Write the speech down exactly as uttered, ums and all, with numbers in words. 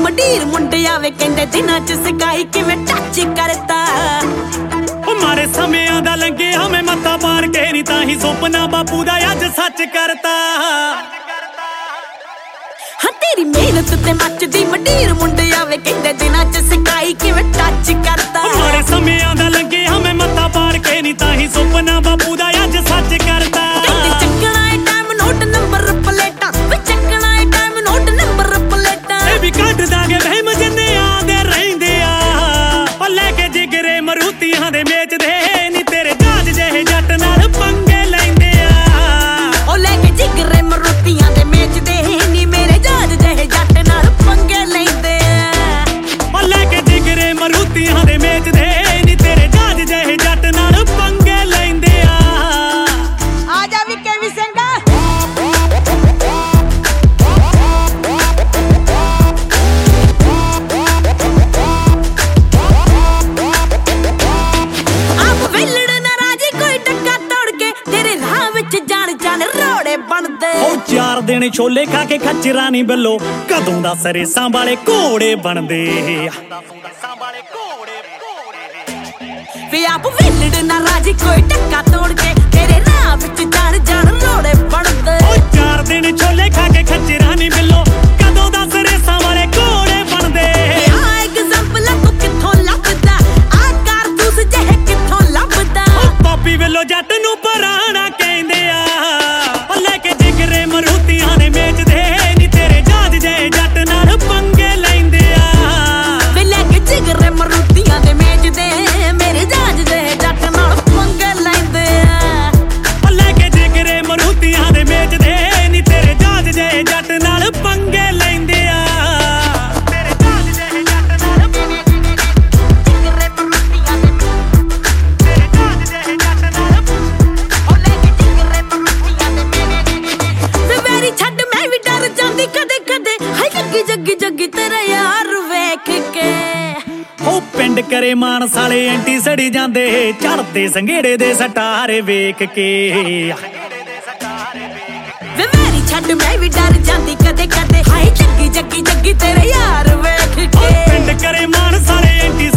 ਮਡੀਰ ਮੁੰਡਿਆ ਵੇ ਕਹਿੰਦੇ ਦਿਨਾਂ ਚ ਸਕਾਈ ਕਿਵੇਂ ਟੱਚ ਕਰਤਾ ਮਾਰੇ ਸਮਿਆਂ ਦਾ ਲੰਘਿਆ ਮੈਂ ਮੱਥਾ ਮਾਰ ਕੇ ਨਹੀਂ ਤਾਂ ਹੀ ਸੁਪਨਾ ਬਾਪੂ ਦਾ ਅੱਜ ਸੱਚ ਕਰਤਾ ਹਾਂ ਤੇਰੀ ਮਿਹਨਤ ਤੇ ਮੱਚਦੀ ਮਡੀਰ ਮੁੰਡਿਆ ਵੇ ਕਹਿੰਦੇ ਦਿਨਾਂ ਚ ਸਕਾਈ ਕਿਵੇਂ ਟੱਚ ਕਰਤਾ ਮਾਰੇ ਸਮਿਆਂ ਦਾ ਲੰਘਿਆ ਮੈਂ ਮੱਥਾ ਮਾਰ ਕੇ ਨਹੀਂ ਤਾਂ ਹੀ ਸੁਪਨਾ ਬਾਪੂ ਦਾ ਅੱਜ ਸੱਚ ਕਰਤਾ ਕਹਿੰਦੇ ਚੱਕਣਾ ਏ ਟਾਈਮ ਨੋਟ ਨੰਬਰ ਪਲੇਟਾਂ ਵੇ ਚੱਕਣਾ ਏ ਟਾਈਮ ਨੋਟ ਨੰਬਰ ਪਲੇਟਾਂ ਇਹ ਵੀ ਕੱਢ ਦਾਂਗੇ ਵਹਿਮ ਜਿੰਨੇ ਆਉਂਦੇ ਰਹਿੰਦੇ ਆ ਉਹ ਲੈ ਕੇ ਜਿਗਰੇ ਮਰੂਤੀਆਂ ਦੇ ਮੇਚਦੇ ਨੀ ਤੇਰੇ ਜਾਜ ਜਿਹੇ ਜੱਟ ਨਾਲ ਪੰਗੇ ਲੈਂਦੇ ਆ ਉਹ ਲੈ ਕੇ ਜਿਗਰੇ ਮਰੂਤੀਆਂ ਦੇ ਮੇਚਦੇ ਨੀ ਮੇਰੇ ਜਾਜ ਜਿਹੇ ਜੱਟ ਨਾਲ ਪੰਗੇ ਲੈਂਦੇ ਆ ਉਹ ਲੈ ਕੇ ਜਿਗਰੇ ਮਰੂਤੀਆਂ ਦੇ ਮੇਚਦੇ ਨੀ ਤੇਰੇ ਜਾਜ ਜਿਹੇ ਜੱਟ ਨਾਲ ਪੰਗੇ ਲੈਂਦੇ ਆ ਆ ਜਾ ਵੀ ਕੇ ਵੀ ਸਿੰਘਾ ਚਾਰ ਦਿਨ ਛੋਲੇ ਖਾ ਕੇ ਖੱਚਰਾਂ ਨਹੀਂ ਬੱਲੋ ਕਦੋਂ ਦਾ ਸਰੇਸਾਂ ਵਾਲੇ ਘੋੜੇ ਬਣਦੇ ਵੇ ਆਪ ਵਿਲੜ ਨਾ ਰਾਜੀ ਕੋਈ ਟੱਕਾ ਤੋੜ ਕੇ ਤੇਰੇ ਰਾਹ ਵਿੱਚ ਜਾਣ ਜਾਣ ਰੋੜੇ ਬਣਦੇ ਓ ਚਾਰ ਦਿਨ ਛੋਲੇ ਖਾ ਕੇ ਖੱਚਰਾਂ ਨਹੀਂ ਬੱਲੋ ਕਦੋਂ ਦਾ ਸਰੇਸਾਂ ਵਾਲੇ ਘੋੜੇ ਬਣਦੇ ਆ ਐਗਜ਼ਾਮਪਲ ਤੂੰ ਕਿੱਥੋਂ ਲੱਭਦਾ ਆ ਕਾਰਤੂਸ ਜਿਹੇ ਕਿੱਥੋਂ ਲੱਭਦਾ ਓ ਪਾਪੀ ਵੱਲੋਂ ਜੱਟ ਨੂੰ ਪਰਾਣਾ ਕਹਿੰਦੇ ਆ ਓ ਲੈ ਕੇ ਜਿਗਰੇ ਮਰੂਤੀਆਂ ਨੇ ਮੇਚਦੇ ਨੀ ਤੇਰੇ ਜਾਜ ਜਿਹੇ ਜੱਟ ਨਾਲ ਪੰਗੇ ਲੈਂਦੇ ਆ ਵੇ ਲੈ ਕੇ ਜਿਗਰੇ ਮਰੂਤੀਆਂ ਦੇ ਮੇਚਦੇ ਮੇਰੇ ਜਾਜ ਜਿਹੇ ਜੱਟ ਨਾਲ ਪੰਗੇ ਲੈਂਦੇ ਆ ਓ ਲੈ ਕੇ ਜਿਗਰੇ ਮਰੂਤੀਆਂ ਦੇ ਮੇਚਦੇ ਨੀ ਤੇਰੇ ਜਾਜ ਜਿਹੇ ਜੱਟ ਨਾਲ ਪੰਗੇ ਲੈਂਦੇ ਆ ਤੇਰੇ ਜਾਜ ਜਿਹੇ ਜੱਟ ਨਾਲ ਜਿਗਰੇ ਮਰੂਤੀਆਂ ਦੇ ਤੇਰੇ ਜਾਜ ਜਿਹੇ ਜੱਟ ਨਾਲ ਉਹ ਲੈ ਕੇ ਜਿਗਰੇ ਮਰੂਤੀਆਂ ਦੇ ਵੇ ਮੇਰੀ ਛੱਡ ਮੈਂ ਵੀ ਡਰ ਜਾਂਦੀ ਕਦੇ ਕਦੇ ਹਾਏ ਜੱਗੀ ਜੱਗੀ ਜੱਗੀ ਤੇਰਾ ਯਾਰ ਵੇਖ ਕੇ ਉਹ ਪਿੰਡ ਕਰੇ ਮਾਨਸ ਵਾਲੇ ਐਂਟੀ ਸੜੀ ਜਾਂਦੇ ਚੜਦੇ ਸੰਘੇੜੇ ਦੇ ਸਟਾਰੇ ਵੇਖ ਕੇ ਵੇ ਮੇਰੀ ਛੱਡ ਮੈਂ ਵੀ ਡਰ ਜਾਂਦੀ ਕਦੇ ਕਦੇ ਹਾਏ ਜੱਗੀ ਜੱਗੀ ਜੱਗੀ ਤੇਰੇ ਯਾਰ ਵੇਖ ਉਹ ਕੇ ਪਿੰਡ ਕਰੇ ਮਾਨਸ ਵਾਲੇ ਐਂਟੀ